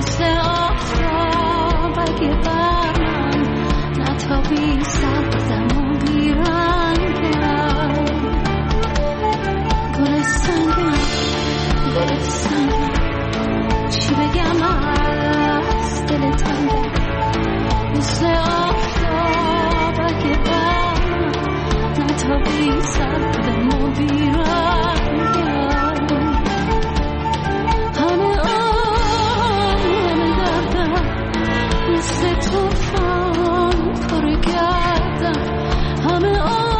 مثل آفتاب اگه برم نتابی سبزم و بیرنگم گل سنگم چی بگم از دل تنگم مثل آفتاب اگه برم نتابی سبزم و بیرنگم همه دردم مثل توفان پر گردم همه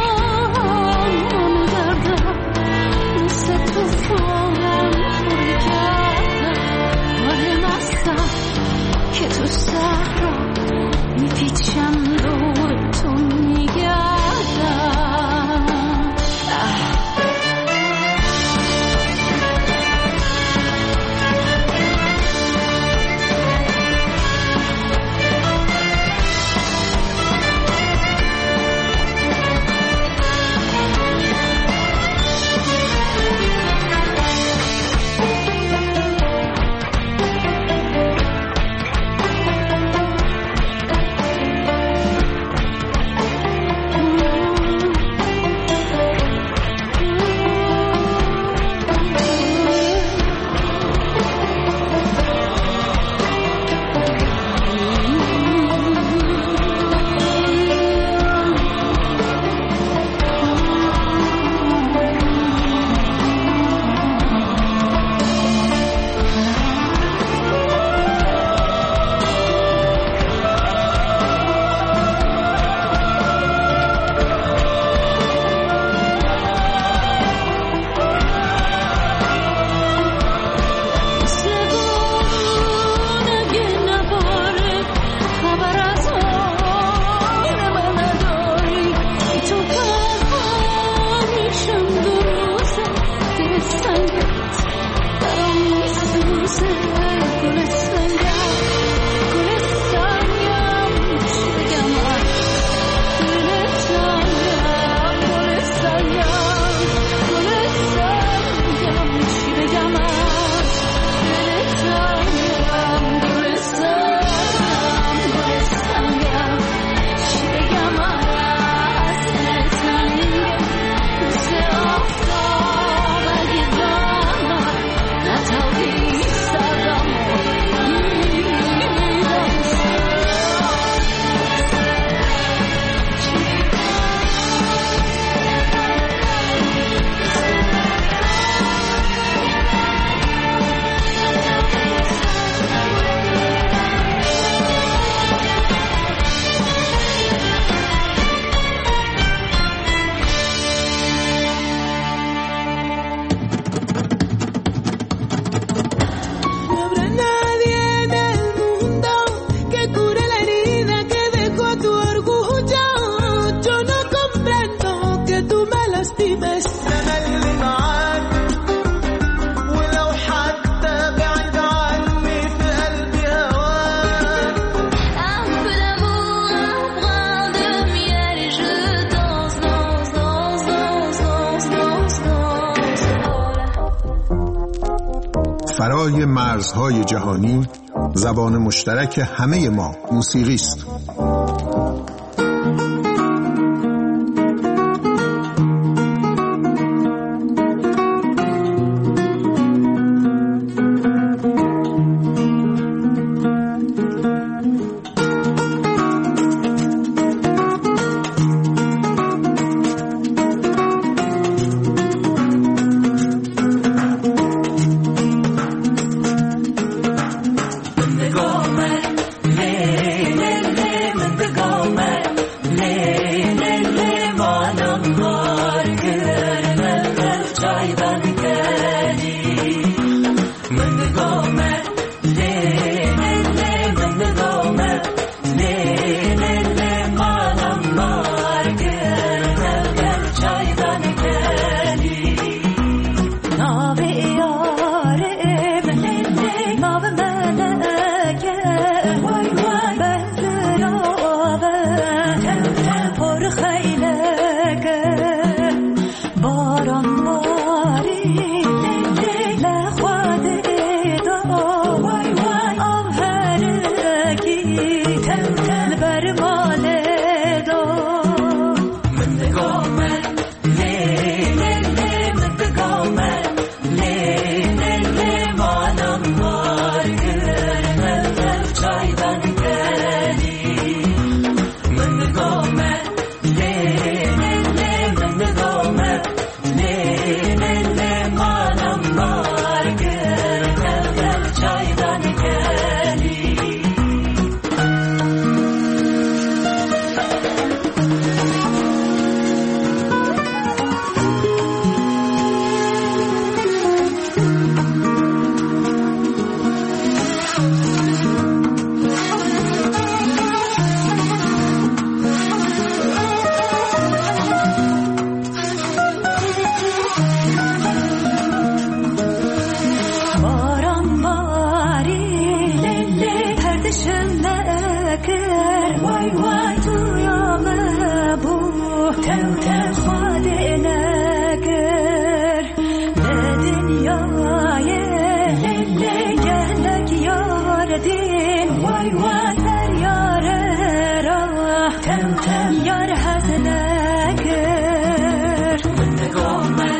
دردم مثل توفان پر گردم ولی مستم که تو صحرا میپیچم دور تو میگردم فرای مرزهای جهانی زبان مشترک همه ما موسیقی است. le دین وای وای سر یار راه تم تم یار حسنگر من نگاه من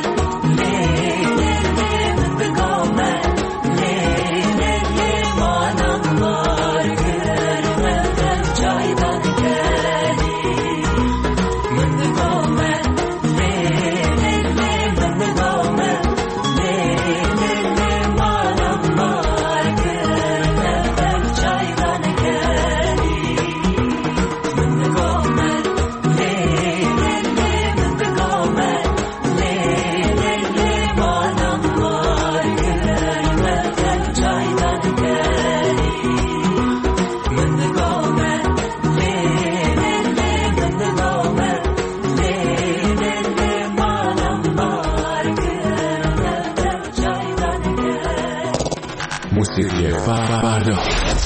موسیقی فردا.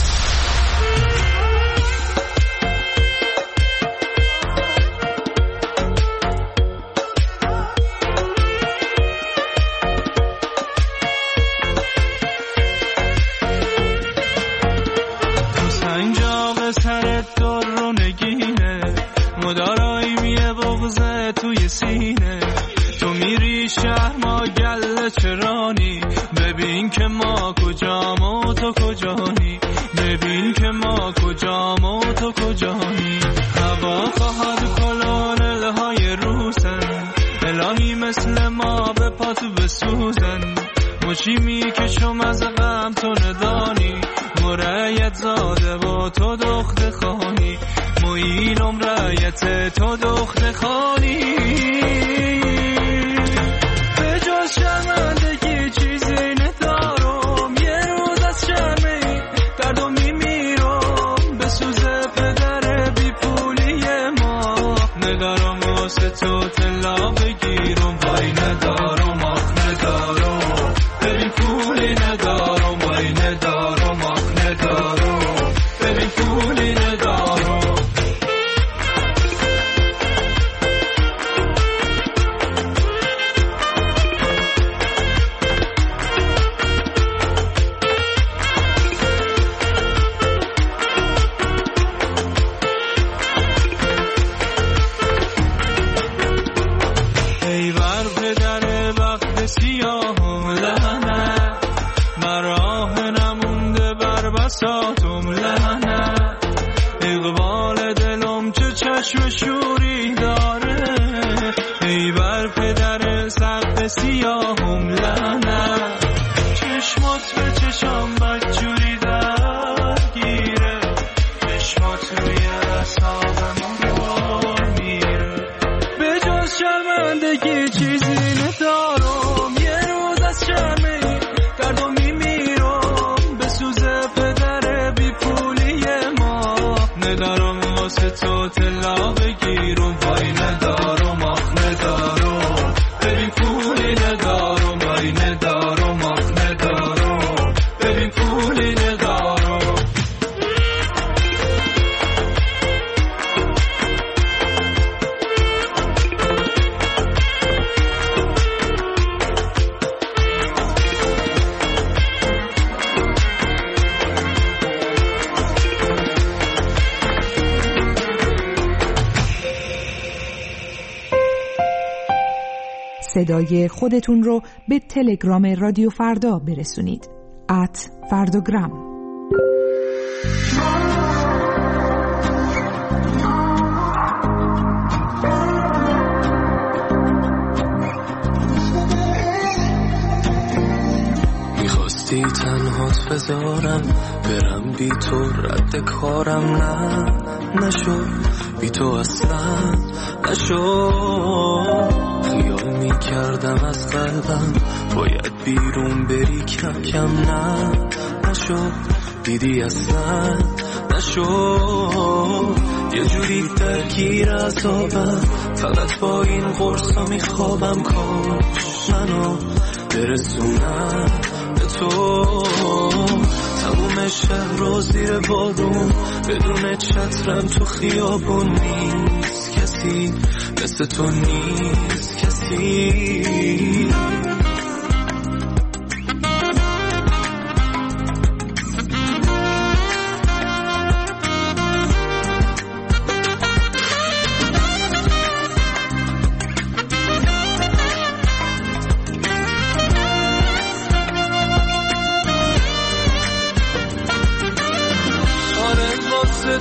سنجاق سرت در رو نگینه مدارایی میه بغزه توی سینه تو میری شهر ما گله چرانی ببین که ما کجام و تو کجانی ببین که ما کجام و تو کجانی هوا خواهد کلونلهای روسن الهی مثل ما به پاتو بسوزن مچی میکشم از غم تو ندانی مرایت زاده و تو دخت خانی مویلم رایت تو دخت خانی به جز شرمندگی چیزی ندارم یه روز از شرمی دردو میمیرم بسوزه پدر بی پولی ما ندارم واسه تو طلا بگیرم وای ندارم آخ ندارم ببین پولی ندارم وای ندارم آخ ندارم ببین پولی ندارم سیاهم لعنه مراه نمونده بر بساطم لعنه اقبال دلم چه چشم شوری داره ای بر پدر سقف سیاهم لعنه چشمات به چشم بدجوری درگیره چشمات روی اعصابم میره به جز شرمندگی چیزی ندارم یه روز از شرمی دردو میمیرم بسوزه پدر بی پولی ما ندارم واسه تو طلا بگیرم وای ندارم آخ ندارم ببین پولی ندارم وای ندارم آخ ندارم ببین پولی ندارم صدای خودتون رو به تلگرام رادیو فردا برسونید @فرداگرام. میخواستی تنهات بذارم برم بی تو رد کارم نشد بی تو اصلا نشد خیال میکردم از قلبم باید بیرون بری کم کم نشد دیدی اصلا نشد یه جوری درگیر عذابم فقط با این قرصا میخوابم کاش منو برسونم به تو تموم شهر رو زیر بارون بدون چترم تو خیابون نیست کسی مثل تو نیست کسی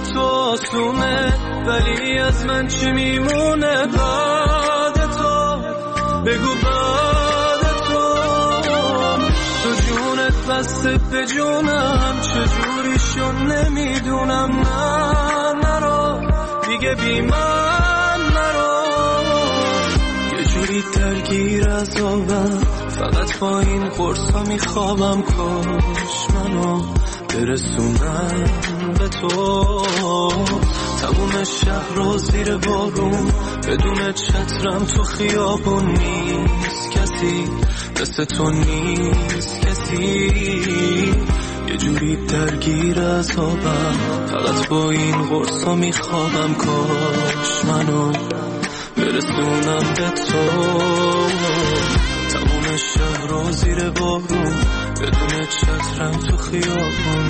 تو آسونه، ولی از من چی میمونه بعد تو؟ بگو بعد تو. تو جونت بسته به جونم، چجوری شون نمیدونم. نه نرو دیگه بی من نرو. یه جوری درگیر عذابم، فقط با این قرصا میخوابم. کاش منو برسونم به تو. تموم شهر رو زیر بارون، بدون چترم تو خیابون. نیست کسی مثل تو، نیست کسی. یه جوری درگیر عذابم، فقط با این قرصا میخوابم. کاش منو برسونم به تو. تموم شهر رو زیر بارون، بدون چترم تو خیابون.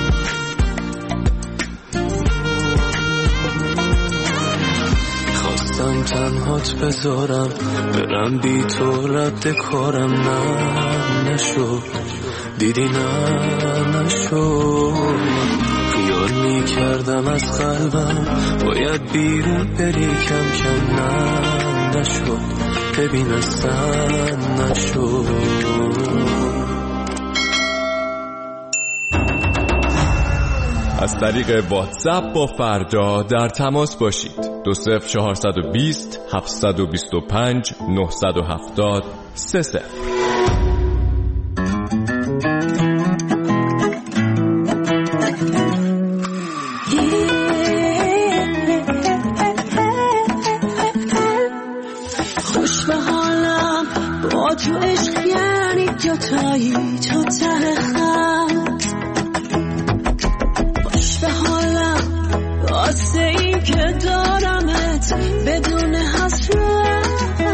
خواستم تنهات بذارم، برم بی تو رد کارم. نه نشد، دیدی نه نشد. خیال میکردم از قلبم باید بیرون بری کم کم. نه نشد، ببین اصلا نشد. از طریق واتساپ با فردا در تماس باشید. 20420 725 970 30. خوش به حالم با تو عشق، یعنی دوتایی تو ته خط. خوش به حالم واسه این که دارمت بدون حسرت.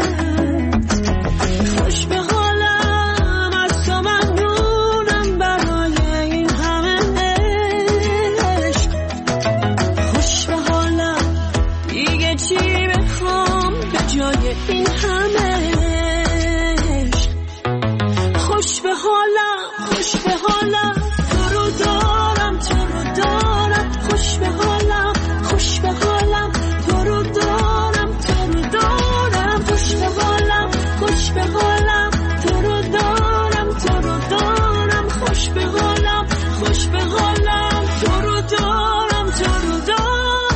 خوش به حالم از تو ممنونم برای این همه عشق. خوش به حالم دیگه چی بخوام به جای این همه عشق. خوش به حالم، خوش به حالم، تو رو دارم، تو رو دارم. خوش به حالم، خوش به حالم، تو رو دارم، تو رو دارم. خوش به حالم، خوش به حالم، تو رو دارم، تو رو دارم. خوش به حالم، خوش به حالم، تو رو دارم، تو رو دارم.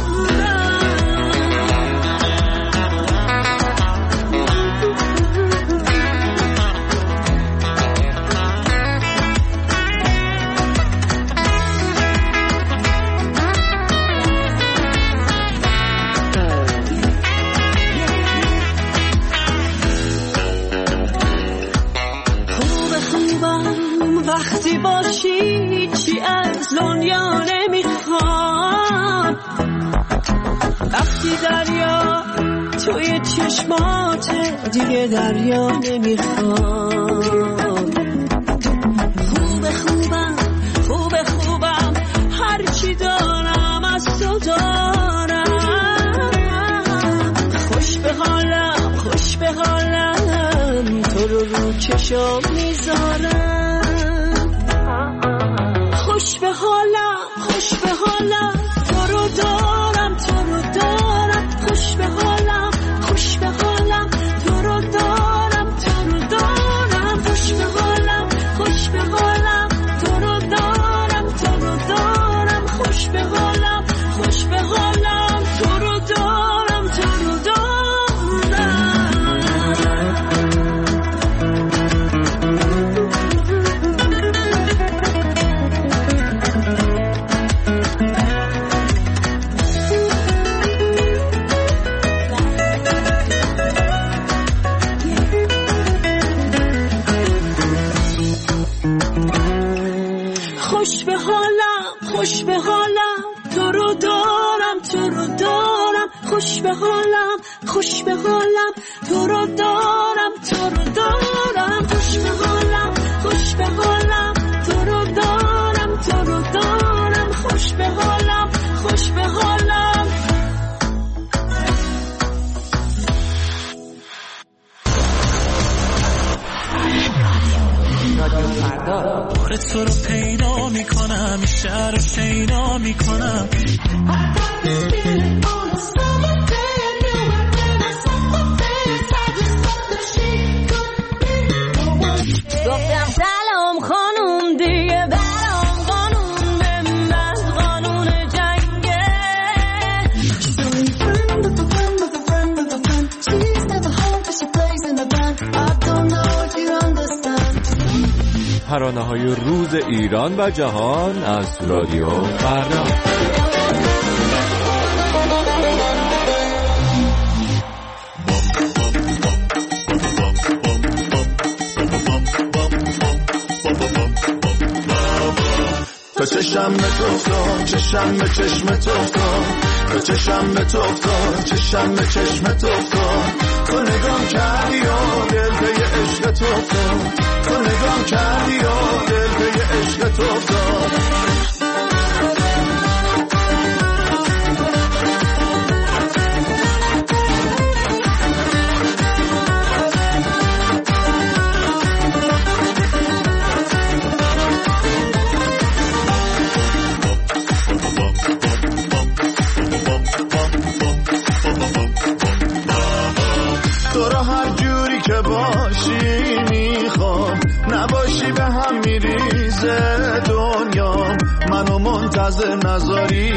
وقتی باشی چی از دنیا نمیخوام. وقتی دریا توی چشمات دیگه دریا نمیخوام. خوبه خوبم، خوبه خوبم، هرچی دارم از تو دارم. خوش به حالم، خوش به حالم، تو رو چشم میذارم. خوش به حالم، خوش به حالم، تو رو دارم، تو رو دارم. خوش به حالم، خوش به حالم، تو رو دارم، تو رو دارم. خوش به حالم، خوش به حالم، تو رو دارم، تو رو دارم. خوش به حالم، خوش به حالم، تو رو دارم، تو رو دارم. خوش به حالم، خوش به حالم، تو رو دارم، تو رو دارم. خوش به حالم، خوش به حالم، تو رو دارم، تو رو دارم. خوش به حالم، خوش به حالم، تو رو دارم، تو رو دارم. خوش به حالم، خوش به حالم. بار تو رو پیدا میکنم، همیشه رو سینا میکنم. گفتم سلام خانوم دیگه برام قانون بنداز قانون جنگه. ترانه‌های روز ایران و جهان از رادیو فردا. تا چشم به تو افتاد چشم به چشم تو افتاد تا چشم به تو افتاد چشم به چشم تو افتاد تو نگام کردی و دل به عشق تو افتاد تو نگام کردی و دل به عشق تو افتاد. تو را هر جوری که باشی میخوام نباشی به هم میریزه دنیا منو منتظر نذاری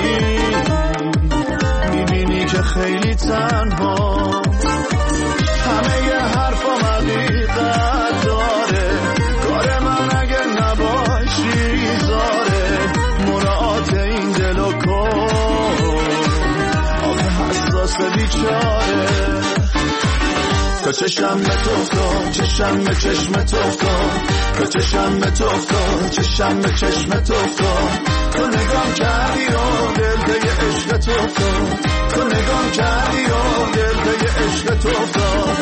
میبینی که خیلی تنها همه ی حرفام حقیقت داره کار من اگه نباشی زاره مراعات این دل و کن آخه حساس بیچاره. تا چشم به تو افتاد چشم به چشم تو افتاد تا چشم به تو افتاد چشم به چشم تو افتاد تو نگام کردی و دل به عشق تو افتاد تو نگام کردی و دل به عشق تو افتاد.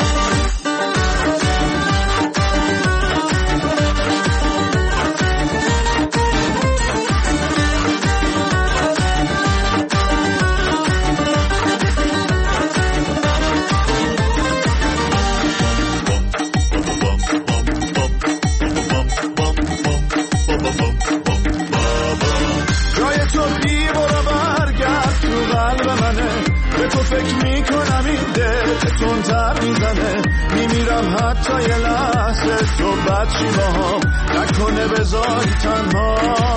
تو فکر میکنم این دل تندتر میزنه میمیرم حتی یه لحظه تو بد چی باهم نکنه بذاری تنها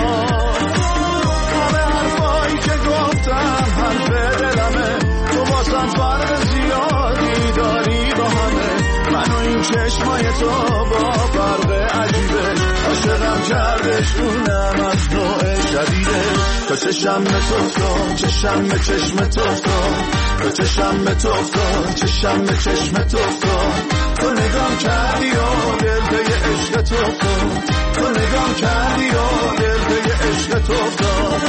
همه حرفایی که گفتم حرف دلمه تو واسم فرق زیادی داری با همه من و این چشمای تو با فرق عجیبه عاشقم کردش اونم از نوع جدیده. تا چشم به تو افتاد چشم به چشم تو افتاد تا چشم به تو افتاد چشم به چشم تو افتاد تو نگام کردی و دل به عشق تو افتاد تو نگام کردی و دل به عشق تو افتاد.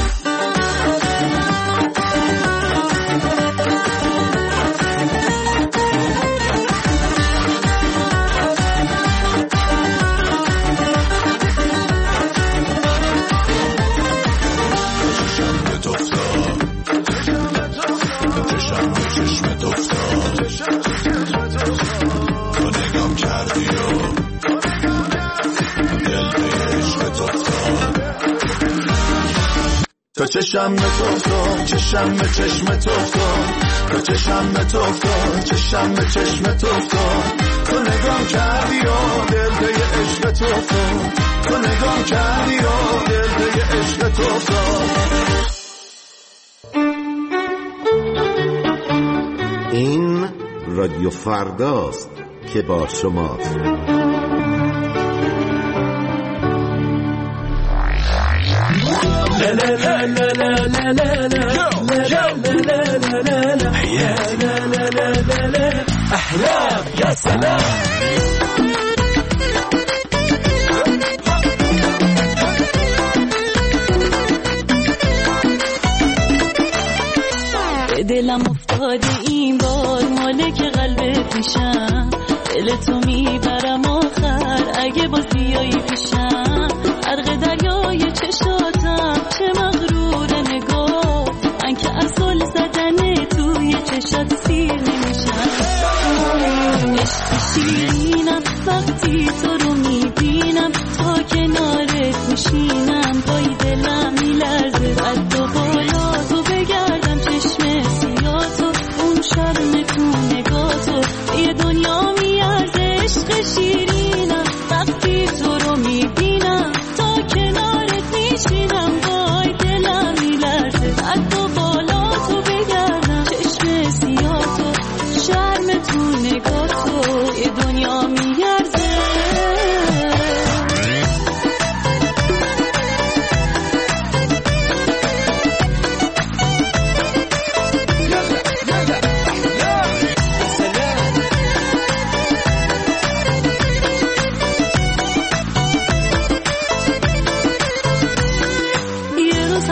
تا چشم به تو افتاد چشم به چشم تو افتاد تا چشم به تو افتاد چشم به چشم تو افتاد تو نگام کردی و دل به عشق تو افتاد تو نگام کردی و دل به عشق تو افتاد. این رادیو فرداست که با شماست. احلام يا سلام دلم افتاده این بار مالک قلب پیشم دل تو میبرم آخر اگه باز بیایی پیشم غرق دریای چشاتم چه مغرور نگاه من که از گل زدن توی چشات سیر نمیشم عشق شیرینم وقتی تو رو میبینم تا کنارت میشینم پای دلم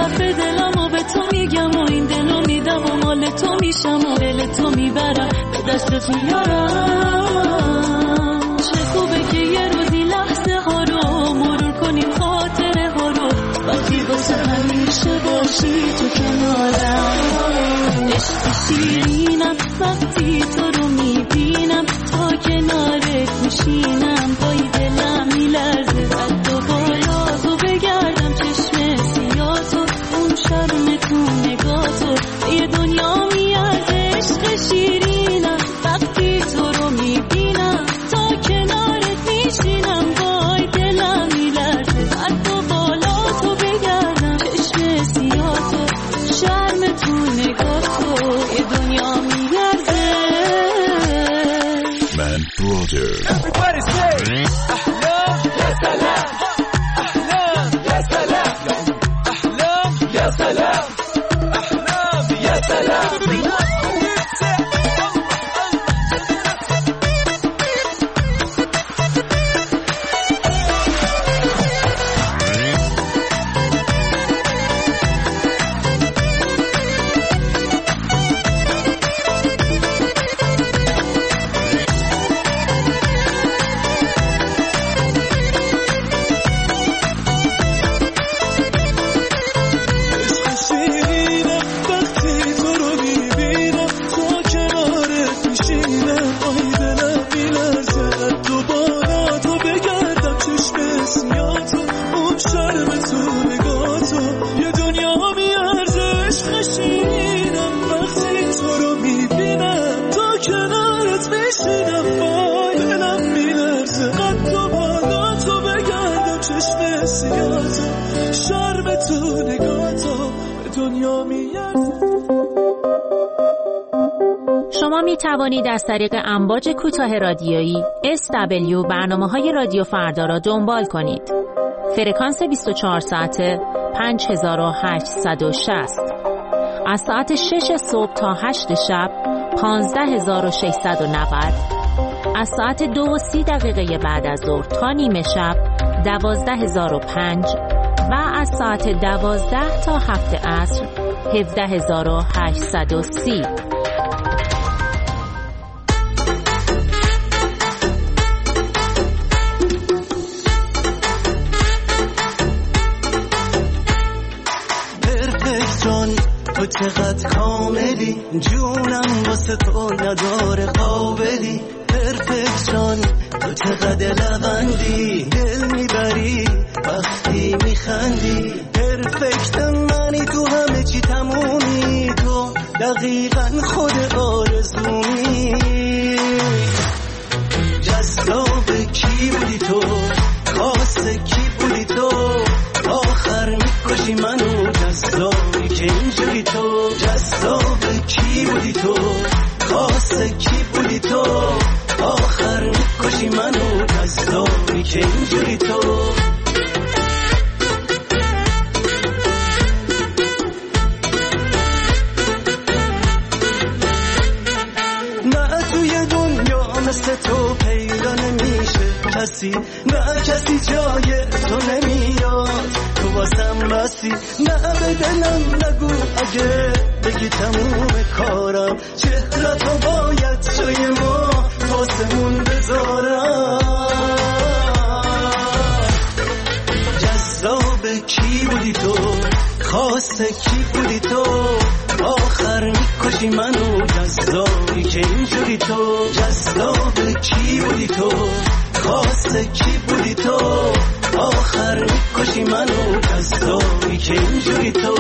دفعه دلمو به تو میگم و این دلو میدم و مال تو میشم و دل تو میبرم به دستت میارم. چه خوبه که یه روزی لحظه ها رو مرور کنیم، خاطره ها رو وقتی واسه همیشه باشی تو کنارم. عشق شیرینم وقتی تو رو میبینم، تا کنارت میشینم پای دلم میلرزه. قد و بالا تو بگردم چشم سیاتو، اون شرم تو نگاتو یه دنیا میارزه. عشق شیرینم وقتی تو رو میبینم، تا کنارت میشینم پای دلم میلرزه. قد و بالا تو بگردم چشم سیاتو، شرم تو نگاتو یه دنیا میارزه. من برادر Everybody say أحلام يا سلام، أحلام يا سلام، أحلام يا سلام، أحلام يا سلام. شما می توانید از طریق امواج کوتاه رادیویی SW برنامه‌های رادیو فردا را دنبال کنید. فرکانس 24 ساعته 5860. از ساعت 6 صبح تا 8 شب 15690. از ساعت 2:30 بعد از ظهر تا نیمه شب 12005 و از ساعت 12 تا 7 عصر 17830. تو چقدر کاملی، جونم واسه تو نداره قابلی. پرفکت جان تو چقدر لبندی، دل میبری وقتی میخندی. پرفکت منی، تو همه چی تمومی، تو دقیقا خود آرزومی. جذاب کی بودی تو، خاص کی بودی تو، آخر میکشی منو. جذابی که اینجوری تو، جذاب کی بودی تو، خاص کی بودی تو، آخر میکشی منو. جذابی که اینجوری تو. نه توی دنیا مثل تو پیدا نمیشه کسی، نه کسی جای تو نمیاد، تو واسم بسی. نه به دلم نگو اگه بگی تموم کارم، چهرتو باید جای ما واسمون بذارم. جذاب کی بودی تو، خاص کی بودی تو، آخر میکشی منو. جذابی که اینجوری تو، جذاب کی بودی تو، خاص کی بودی تو، آخر میکشی منو. جذابی که اینجوری تو.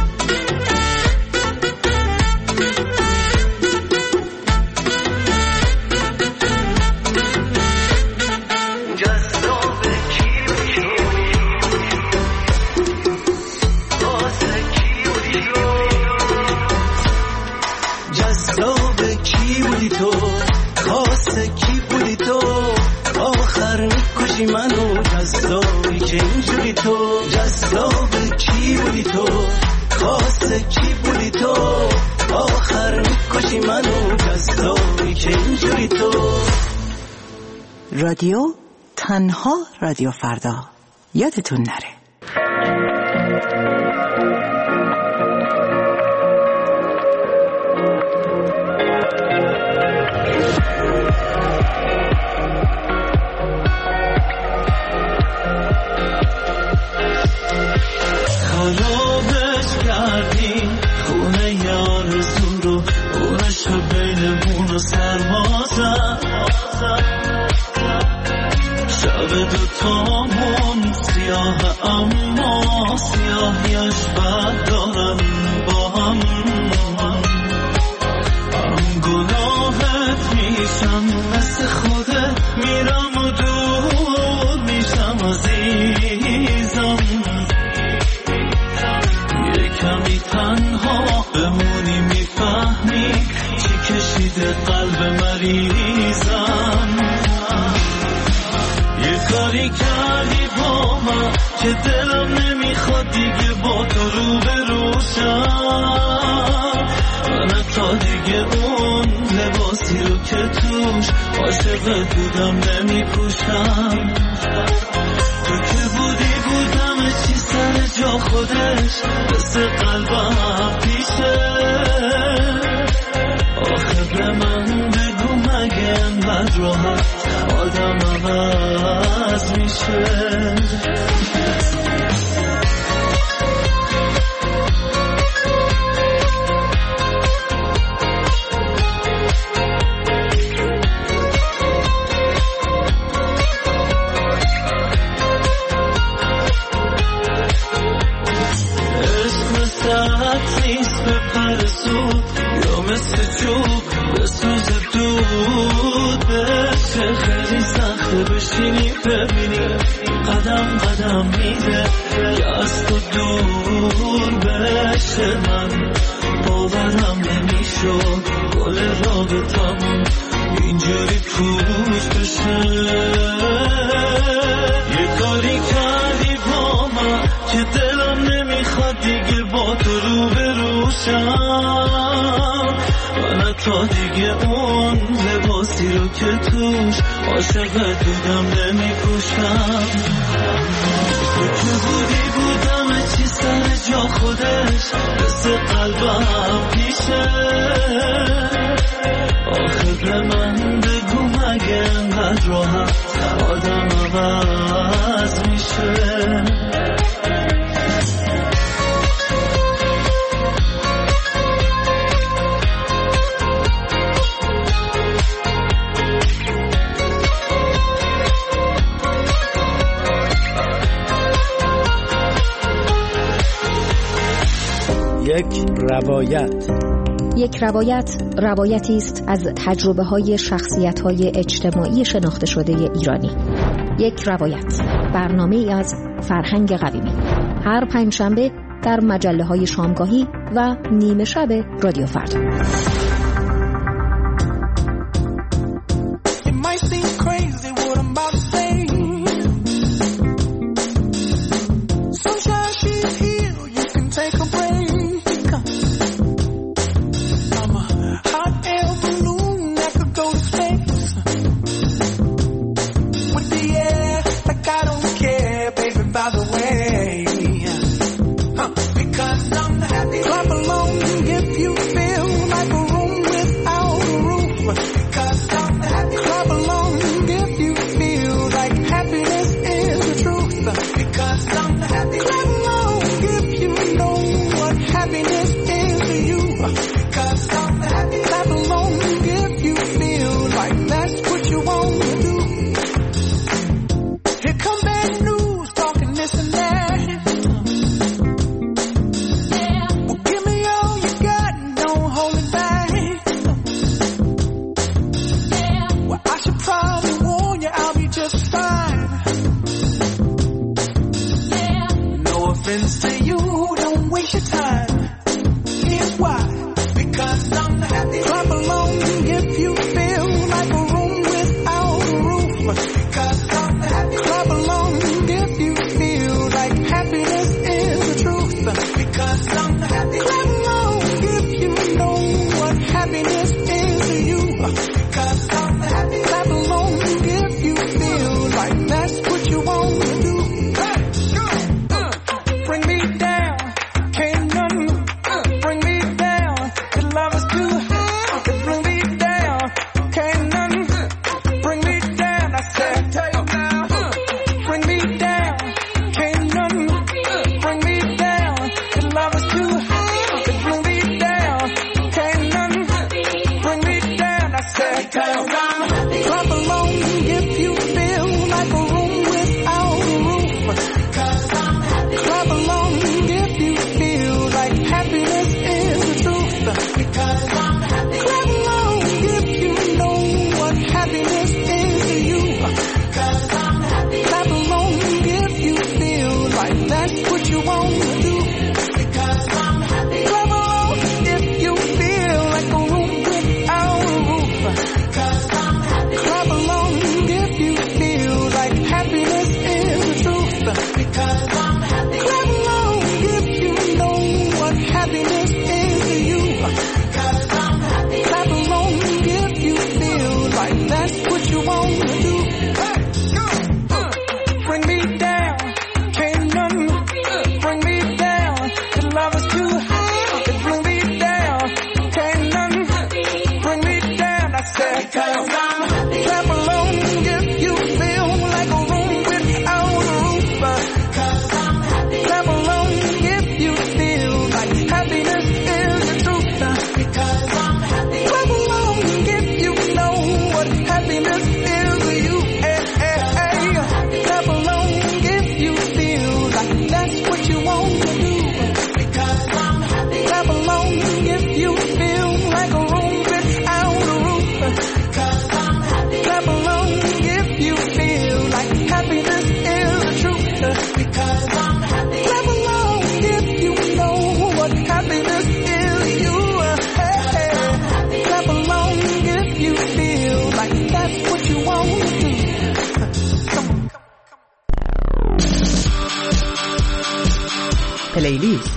منو. جذابی که اینجوری تو، جذاب کی بودی تو، خاص کی بودی تو، آخر میکشی منو. جذابی که اینجوری تو. رادیو تنها رادیو فردا، یادتون نره. کردی خونه ی آرزو رو اونش رو بینمون و سرما زد شب دوتامون سیاه اما سیاهیش بد دارن با هم گناهت میشم مثل خودت میرم و دور میشم عزیزم یه کمی تنها بمونی میفهمی چی کشیده قلب مریضم یه کاری کردی با من که دلم نمیخواد دیگه با تو رو بروشم من تا دیگه اون لباسی رو که توش عاشقت بودم نمیپوشم تو که بودم چی سر جا خودش مثل قلبم پیشه آخه به من بگو مگه انقدر راحت آدم عوض میشه بشینی ببینی قدم قدم میده که از تو دور بشه من باورم نمیشد گل رابطمون اینجوری پوش بشه یه کاری کردی با من که دلم نمیخواد دیگه با تو رو بروشم من تا دیگه اون لباسی رو که توش عاشقت بودم نمیپوشم تو که بودم چی سر جا خودش مثل قلبم پیشه آخه به من بگو مگه انقدر راحت آدم عوض میشه یک روایت روایتی است از تجربه‌های شخصیت‌های اجتماعی شناخته شده ایرانی. یک روایت برنامه‌ای از فرهنگ قویمی هر پنجشنبه در مجله‌های شامگاهی و نیمه شب رادیو فردا. Bring me down, can't nothing bring me down. 'Cause love is too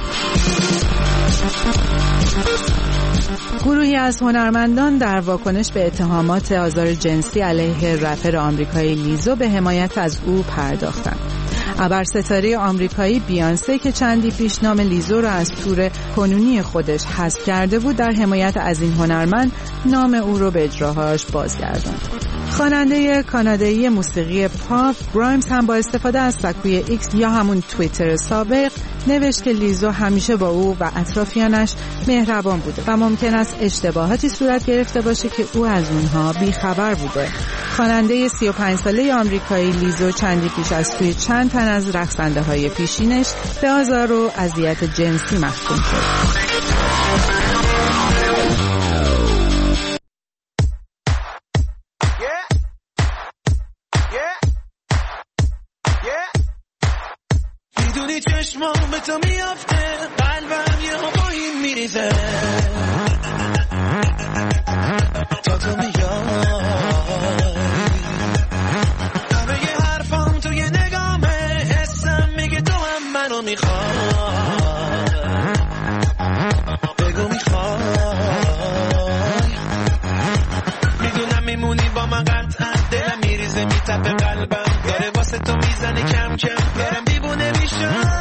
گروهی از هنرمندان در واکنش به اتهامات آزار جنسی علیه رپر آمریکایی لیزو به حمایت از او پرداختند. ابرستاره آمریکایی بیانسه که چندی پیش نام لیزو را از تور کنونی خودش حذف کرده بود، در حمایت از این هنرمند نام او را به اجراهاش بازگرداند. خواننده کانادایی موسیقی پاپ گرایمز هم با استفاده از سکوی ایکس یا همون توییتر سابق نوشت که لیزو همیشه با او و اطرافیانش مهربان بوده و ممکن است اشتباهاتی صورت گرفته باشه که او از اونها بیخبر بوده. خواننده 35 ساله آمریکایی لیزو چندی پیش از توی چند تن از رقصنده‌های پیشینش به آزار و اذیت جنسی محکوم شد. چشمام به تو میافته، قلبم یه هوایی میریزه تا تو میای. همه یه حرفام توی نگامه، حسم میگه تو هم منو میخوای. بگو میخوای، میدونم میمونی با من قطعا. دلم میریزه میتپه، قلبم داره واسه تو میزنه کم کم. دارم دیوونه میشم.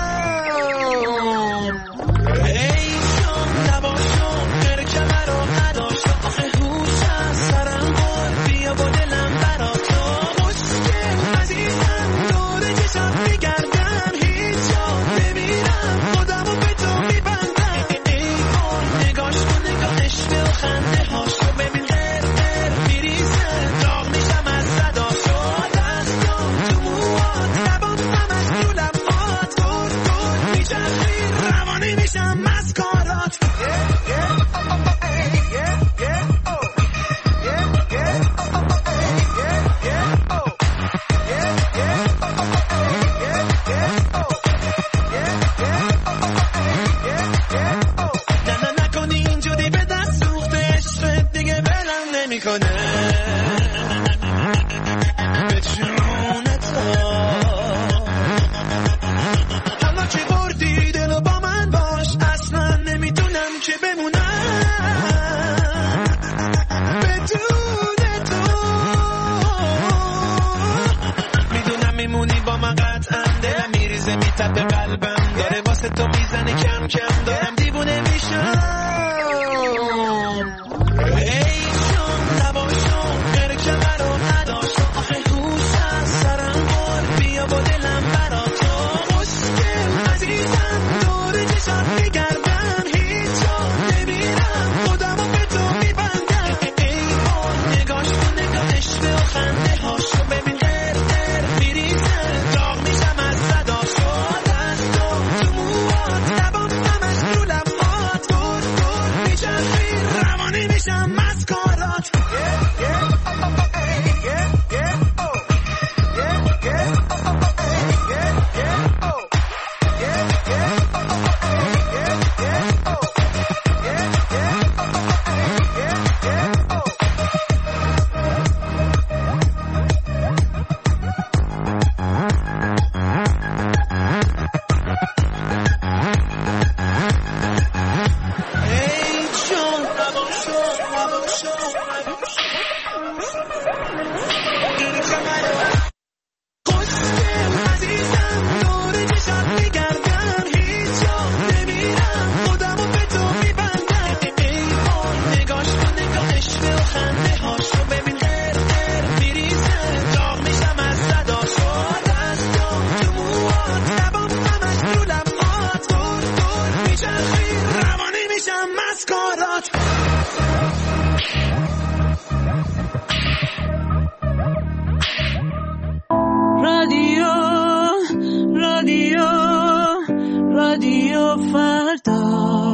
رادیو فردا.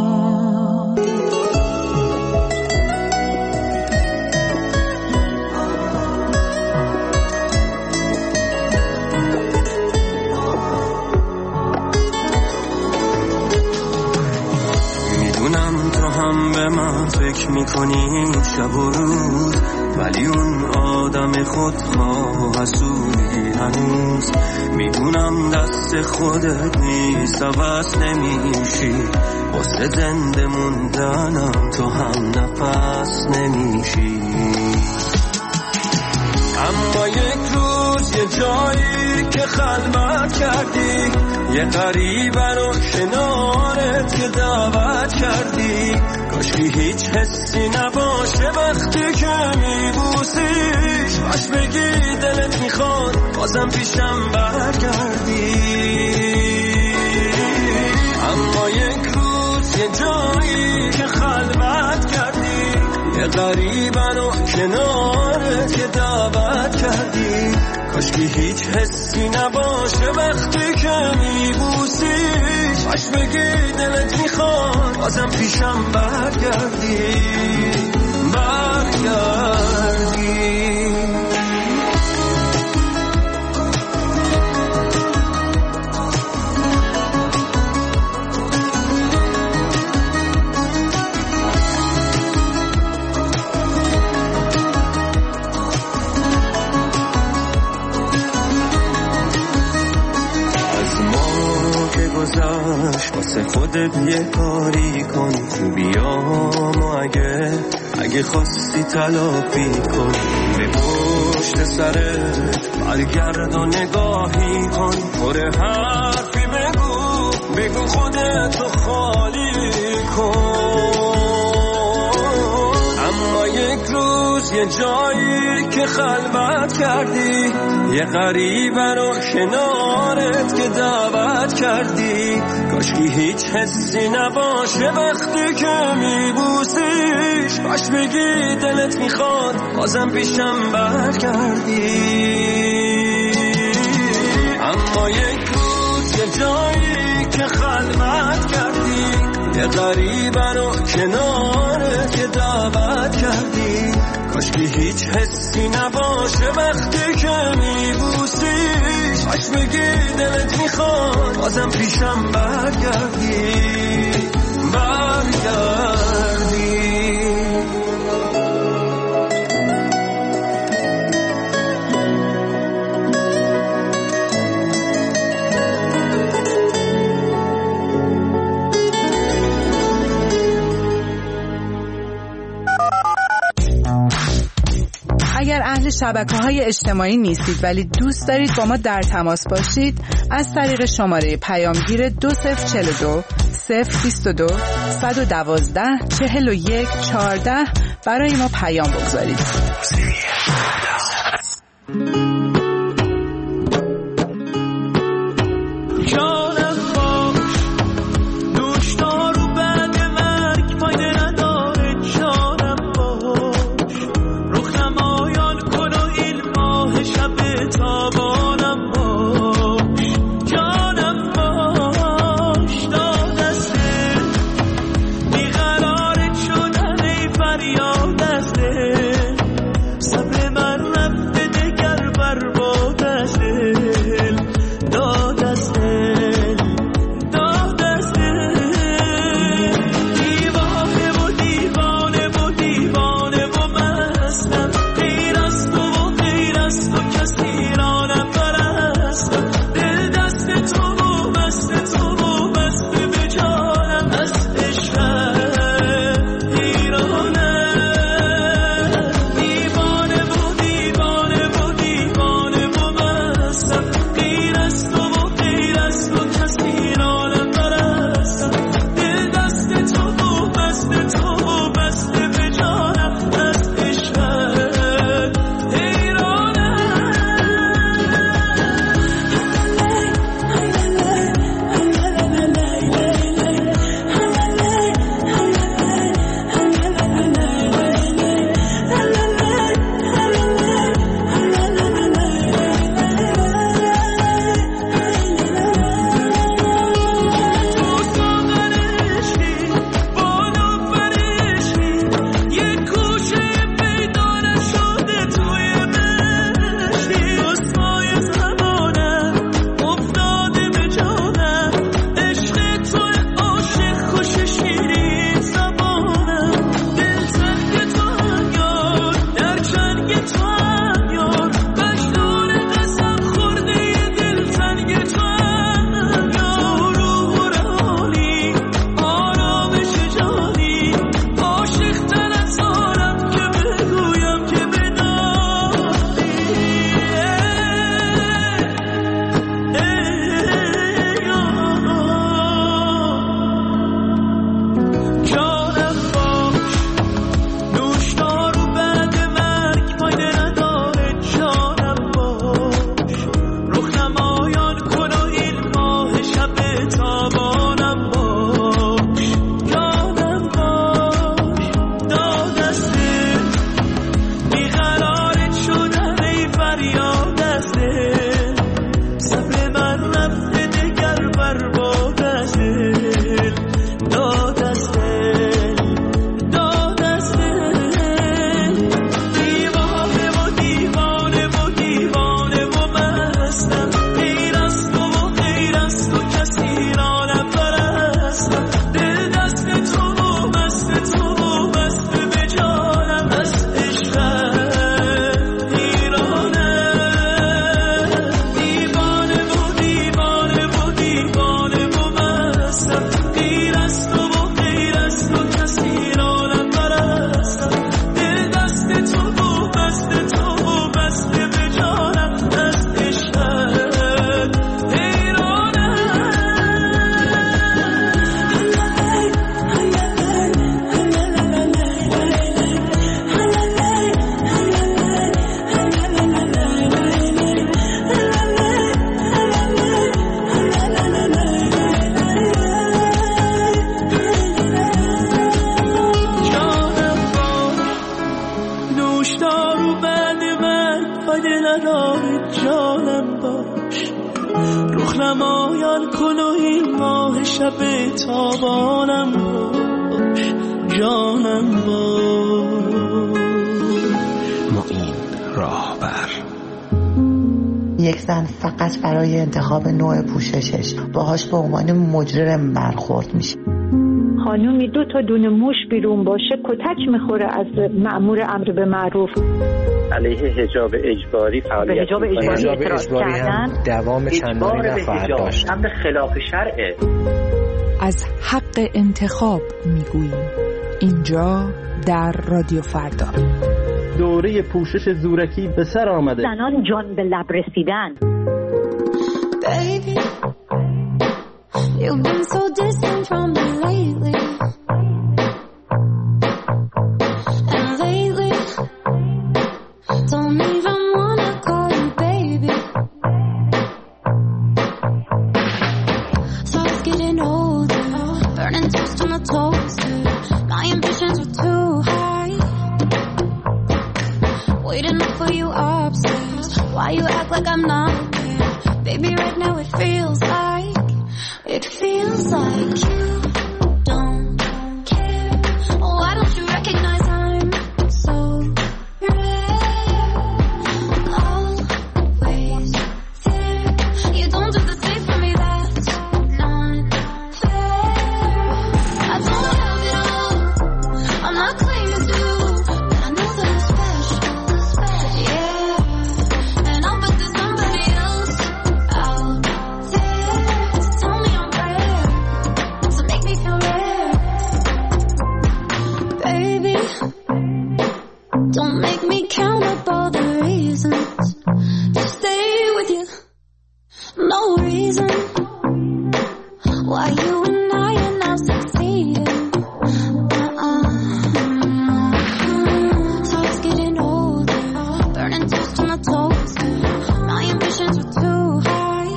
میدونم تو هم به من فکر میکنی شب و روز، ولی اون آدم خودخواه و حسودی هنوز میدونم دست خودت نیست عوض نمیشی واسه زنده موندنم تو هم نفس نمیشی اما یک روز یه جایی که خلوت کردی یه غریبه رو کنارت که دعوت کردی کاشکی هیچ حسی نباشه وقتی که میبوسیش باش بگی دلت میخواد بازم پیشم برگردی اما یک روز یه جایی که خلوت کردی یه غریبه رو کنارت که دعوت کردی کاشکی هیچ حسی نباشه وقتی که میبوسیش باش بگی دلت میخواد بازم پیشم برگردی واسه خودت یه کاری کن بیام و اگه خواستی تلافی کن به پشت سرت برگرد و نگاهی کن پر حرفی بگو خودتو خالی کن اما یک روز یه جایی که خلوت کردی یه غریبه رو کنارت که دعوت کردی کاشکی هیچ حسی نباشه وقتی که میبوسیش باش بگی دلت میخواد بازم پیشم برگردی اما یک روز یه جایی که خلوت کردی یه غریبه رو کنارت که دعوت کردی کاشکی هیچ حسی نباشه وقتی که میبوسیش باش بگی دلت میخواد بازم پیشم برگردی اگر اهل شبکه‌های اجتماعی نیستید ولی دوست دارید با ما در تماس باشید از طریق شماره پیامگیر 2042 022 112 41 14 برای ما پیام بگذارید. صبر من رفته دگر نمایان کن و این ماه شب تابانم باش، جانم باش. معین راهبر. یک زن فقط برای انتخاب نوع پوششش باهاش به عنوان مجرم برخورد میشه. خانومی 2 تا دونه موش بیرون باشه کتک میخوره از مأمور امر به معروف. علیه حجاب اجباری فعالیت حجاب اجباری هم دوام چندانی نخواهد داشت. امر خلاف شرعه. از حق انتخاب میگوییم اینجا در رادیو فردا. دوره پوشش زورکی به سر آمده. زنان جان به لب رسیدن. Baby, you've been so distant from me lately. And lately, don't even wanna call you baby. So I was getting older, burning toast on the toaster. My ambitions were too high. Waiting up for you upstairs. Why you act like I'm not there? Baby, right now it feels like you don't care. Why don't you recognize I'm so rare? Always there. You don't do the same for me, that's not fair. I don't have it all, I'm not claiming to, but I know that I'm special, yeah. And I'll bet there's somebody else out there. So tell me I'm rare, so make me feel rare. Baby, don't make me count up all the reasons to stay with you. No reason why you and I are now succeeding. So I was getting older, burning toast on the toaster. My ambitions were too high.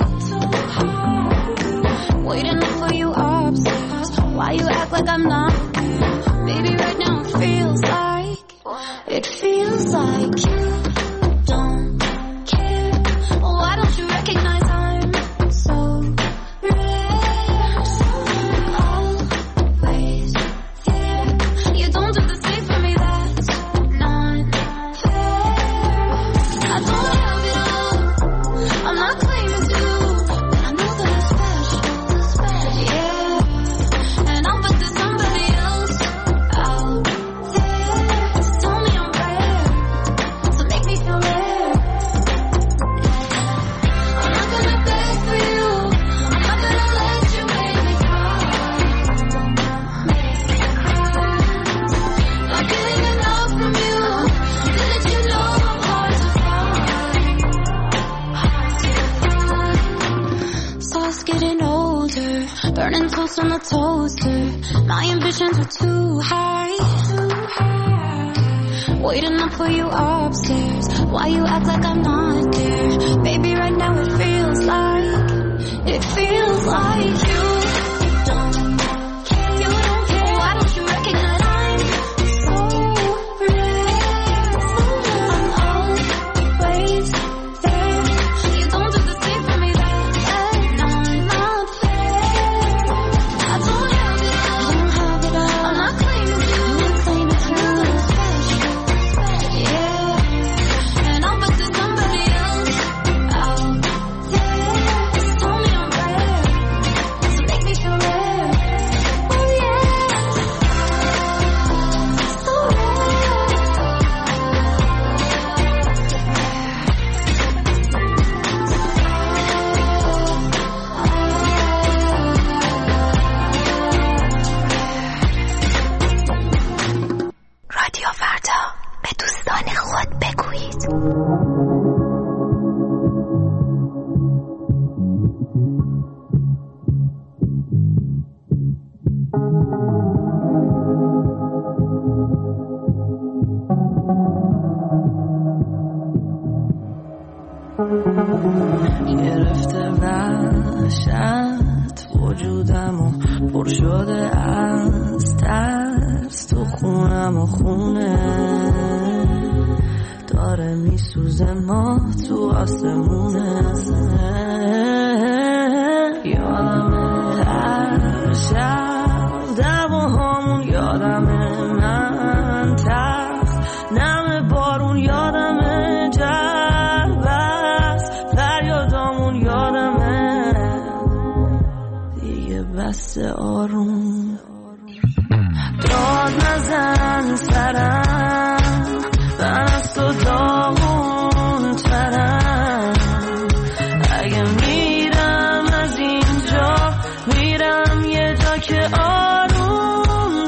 Waiting up for you upstairs. Why you act like I'm not there? Baby, right now it feels like you don't care. Why don't you recognize I'm so rare? Always there. You don't do the same for me, that's not fair. I don't have it all, I'm not claiming to, but I know that I'm special, yeah. And I'll bet there's somebody else out there. So tell me I'm rare, so make me feel rare. I'm not gonna beg for you, I'm not gonna let you make me cry. Not getting enough from you, didn't you know I'm hard to find? So I was getting older, burning toast on the toaster. My ambitions were too high. Waiting up for you upstairs. Why you act like I'm not there? Baby, right now it feels like you don't care. You don't care. Why don't you recognize I'm so rare? I'm always there. You don't do the same for me, that's not fair. I don't have it all, I'm not claiming to, you're special, yeah. And I'll bet there's somebody else out there. So tell me I'm rare, so make me feel rare. Oh yeah, so رادیو فردا، به دوستان خود بگویید. گرفته وحشت وجودم و پر شده از ترس، تو خونم و خونه داره میسوزه، ماه تو آسمونه. داد نزن سرم، من از تو داغون ترم. اگه میرم از اینجا، میرم یه جا که آروم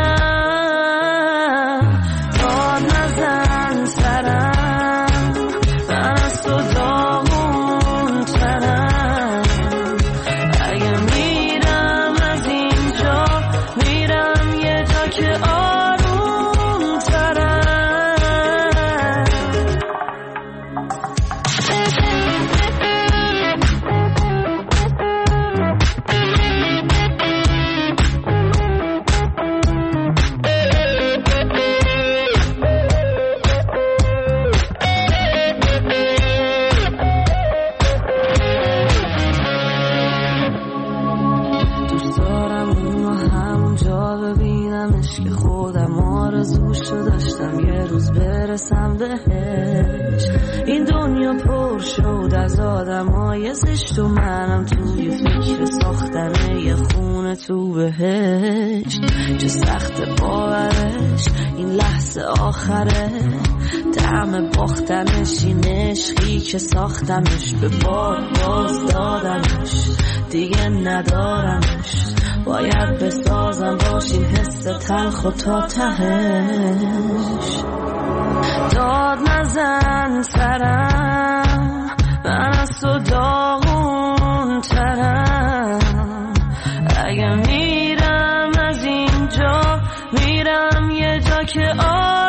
ترم. داد نزن سرم، من از تو داغون ترم. اگه میرم از اینجا، میرم یه جا که آروم ترم. دوست دارم اونو همونجا ببینمش که خودم آرزوشو داشتم یه روز برسم بهش. این دنیا پر شد از آدمای زشت و منم توی فکر ساختن یه خونه تو بهشت. چه سخت باورش این لحظه آخره، طعم باختنش این عشقی که ساختمش. به باد باز دادمش دیگه ندارمش، باید بسازم باش این حس تلخ و تا تهش. داد نزن سرم، من از تو داغون ترم. اگه میرم از اینجا، میرم یه جا که